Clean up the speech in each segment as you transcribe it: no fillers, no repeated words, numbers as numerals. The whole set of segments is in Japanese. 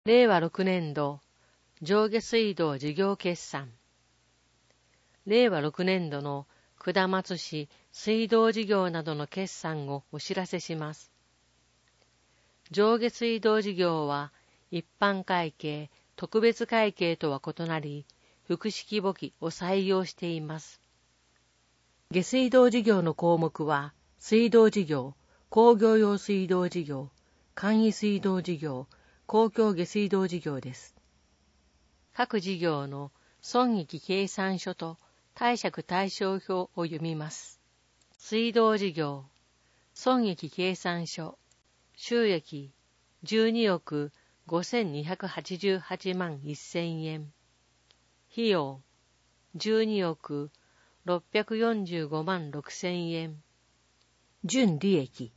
令和6年度上下水道事業決算。令和6年度の下松市水道事業などの決算をお知らせします。上下水道事業は一般会計、特別会計とは異なり、複式簿記を採用しています。下水道事業の項目は、水道事業、工業用水道事業、簡易水道事業、公共下水道事業です。各事業の損益計算書と貸借対照表を読みます。水道事業、損益計算書、収益12億5288万1000円。費用12億645万6000円。純利益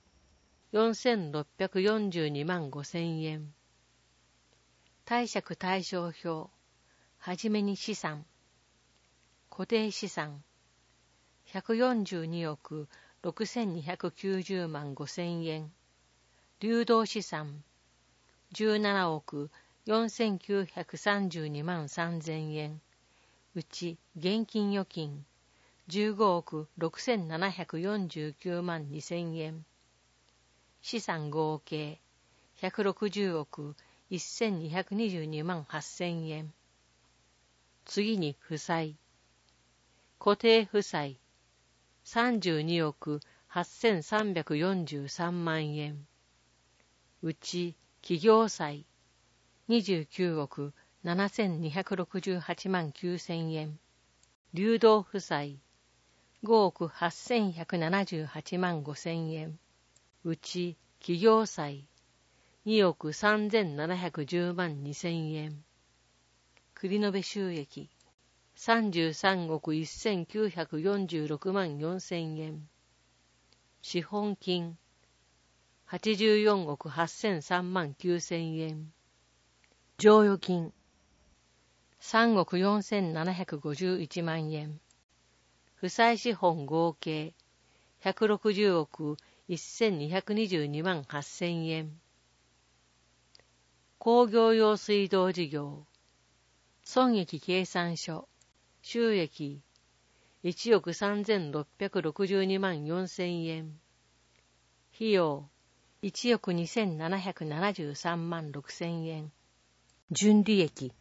4642万5000円。貸借対照表。はじめに資産。固定資産。142億6290万5000円。流動資産。17億4932万3000円。うち現金預金。15億6749万2000円。資産合計160億1222万8000円。次に負債。固定負債32億8343万円。うち企業債29億7268万9000円。流動負債5億8178万5000円。うち企業債2億3710万2000円。繰延収益33億1946万4000円。資本金84億8003万9000円。剰余金3億4751万円。負債資本合計160億1222万8000円。工業用水道事業。損益計算書。収益1億3662万4000円。費用1億2773万6000円。純利益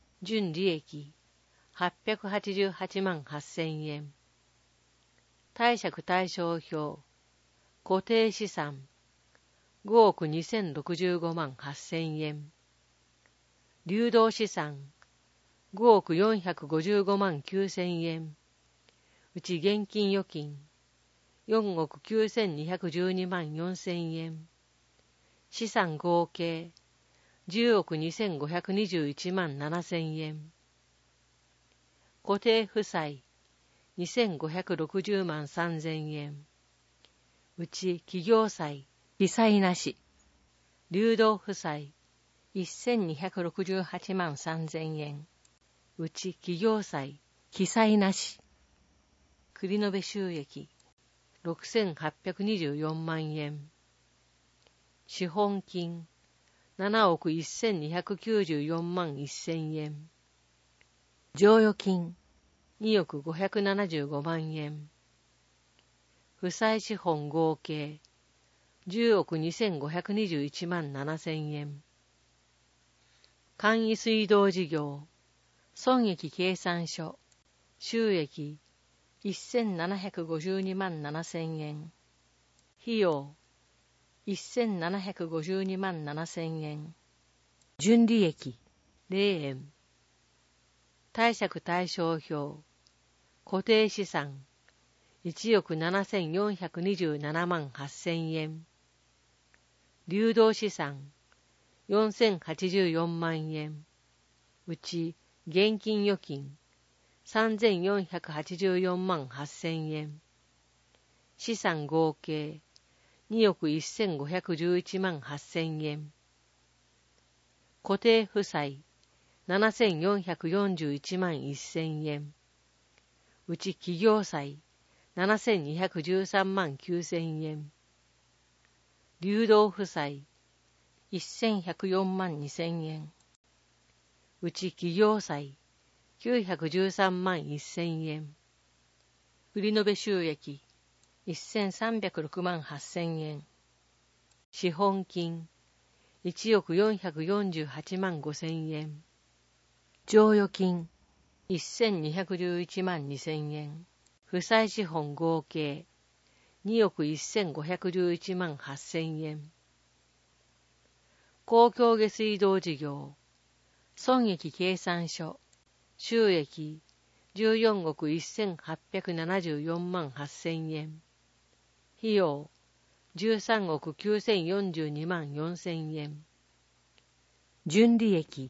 888万8000円。貸借対照表。固定資産5億2065万8000円。流動資産5億455万9000円。うち現金預金4億9212万4000円。資産合計10億2521万7000円。固定負債2560万3000円。うち企業債記載なし。流動負債1268万3000円。うち企業債記載なし。繰延収益6824万円。資本金7億1294万1000円。剰余金2億575万円。負債資本合計10億2521万7000円。簡易水道事業。損益計算書。収益1752万7000円。費用1752万7000円。純利益0円。貸借対照表。固定資産1億7427万8000円。流動資産4084万円。うち現金預金3484万8000円。資産合計2億1511万8000円。固定負債7441万1000円。うち企業債7213万9000円。流動負債 1104万2000円。うち企業債913万1000円。売上収益1306万8000円。資本金1億448万5000円。剰余金1211万2000円。負債資本合計2億1511万8000円。公共下水道事業損益計算書収益14億1874万8000円。費用13億9042万4000円。純利益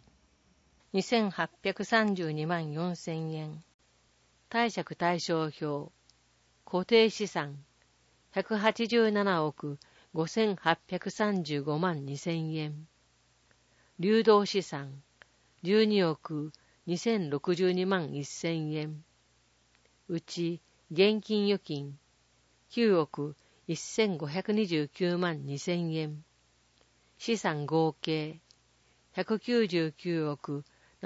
2832万4000円。貸借対照表固定資産187億5835万2000円。流動資産12億2062万1000円。うち現金預金9億1529万2000円。資産合計199億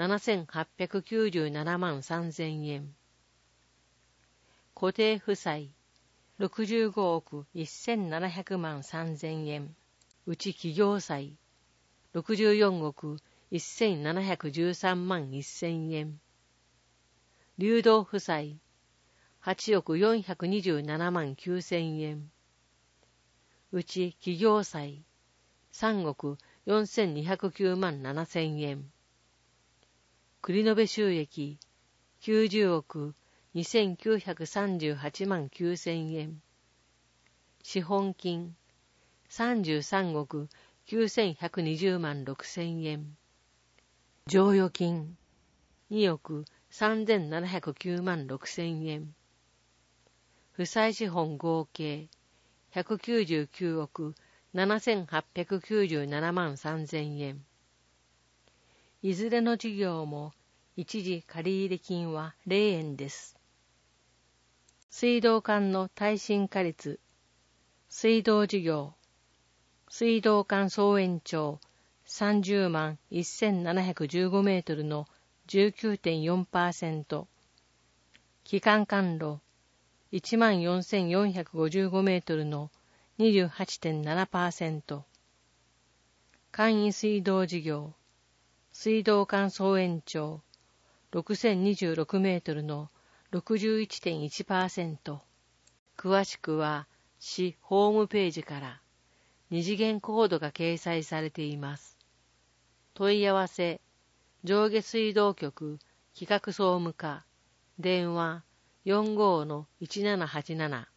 7897万3000円。固定負債65億1700万3000円。うち企業債64億1713万1000円。流動負債8億427万9000円。うち企業債3億4209万7000円。繰延収益90億2938万9000円。資本金33億9120万6000円。剰余金2億3709万6000円。負債資本合計199億7897万3000円。いずれの事業も一時借入金は0円です。水道管の耐震化率水道事業水道管総延長30万1715メートルの 19.4%、基幹管路1万4455メートルの 28.7%、簡易水道事業水道管総延長6026メートルの 61.1%。詳しくは市ホームページから二次元コードが掲載されています。問い合わせ上下水道局企画総務課電話45-1787